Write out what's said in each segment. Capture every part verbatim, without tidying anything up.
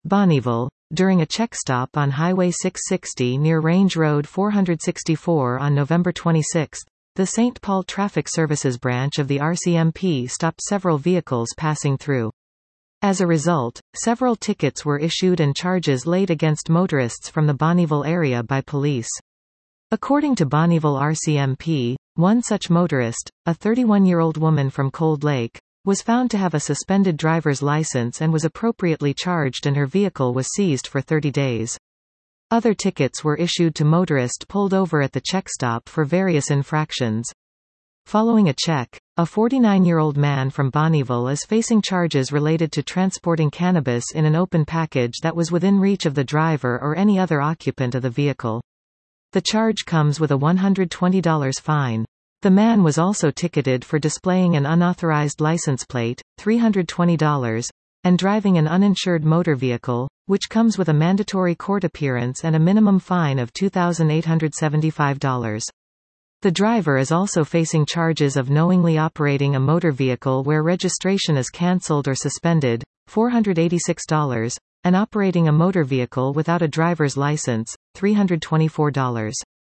Bonnyville, during a check stop on Highway six sixty near Range Road four sixty-four on November twenty-sixth, the Saint Paul Traffic Services branch of the R C M P stopped several vehicles passing through. As a result, several tickets were issued and charges laid against motorists from the Bonnyville area by police. According to Bonnyville R C M P, one such motorist, a thirty-one-year-old woman from Cold Lake, was found to have a suspended driver's license and was appropriately charged, and her vehicle was seized for thirty days. Other tickets were issued to motorists pulled over at the check stop for various infractions. Following a check, a forty-nine-year-old man from Bonnyville is facing charges related to transporting cannabis in an open package that was within reach of the driver or any other occupant of the vehicle. The charge comes with a one hundred twenty dollars fine. The man was also ticketed for displaying an unauthorized license plate, three hundred twenty dollars, and driving an uninsured motor vehicle, which comes with a mandatory court appearance and a minimum fine of two thousand eight hundred seventy-five dollars. The driver is also facing charges of knowingly operating a motor vehicle where registration is cancelled or suspended, four hundred eighty-six dollars, and operating a motor vehicle without a driver's license, three hundred twenty-four dollars.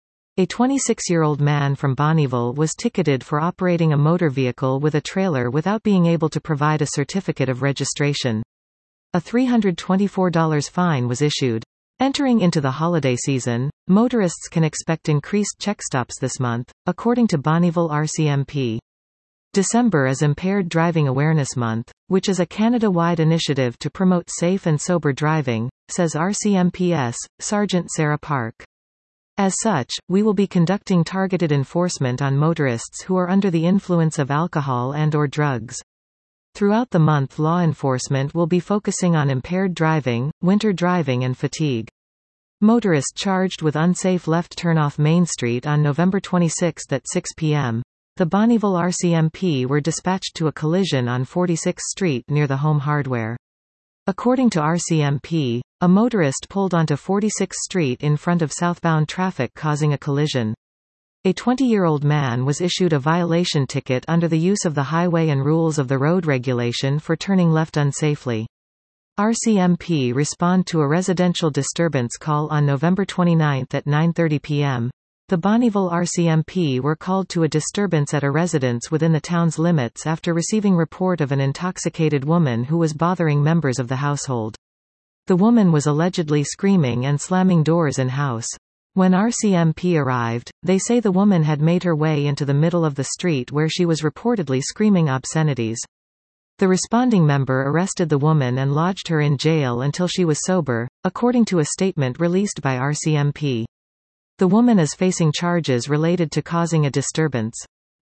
A twenty-six-year-old man from Bonnyville was ticketed for operating a motor vehicle with a trailer without being able to provide a certificate of registration. A three hundred twenty-four dollars fine was issued. Entering into the holiday season, motorists can expect increased check stops this month, according to Bonnyville R C M P. December is Impaired Driving Awareness Month, which is a Canada-wide initiative to promote safe and sober driving, says R C M P's Sergeant Sarah Park. As such, we will be conducting targeted enforcement on motorists who are under the influence of alcohol and or drugs. Throughout the month, law enforcement will be focusing on impaired driving, winter driving and fatigue. Motorists charged with unsafe left turn off Main Street on November twenty-sixth at six p m The Bonnyville R C M P were dispatched to a collision on forty-sixth Street near the Home Hardware. According to R C M P, a motorist pulled onto forty-sixth Street in front of southbound traffic, causing a collision. A twenty-year-old man was issued a violation ticket under the use of the highway and rules of the road regulation for turning left unsafely. R C M P responded to a residential disturbance call on November twenty-ninth at nine thirty p m The Bonnyville R C M P were called to a disturbance at a residence within the town's limits after receiving report of an intoxicated woman who was bothering members of the household. The woman was allegedly screaming and slamming doors in house. When R C M P arrived, they say the woman had made her way into the middle of the street where she was reportedly screaming obscenities. The responding member arrested the woman and lodged her in jail until she was sober, according to a statement released by R C M P. The woman is facing charges related to causing a disturbance.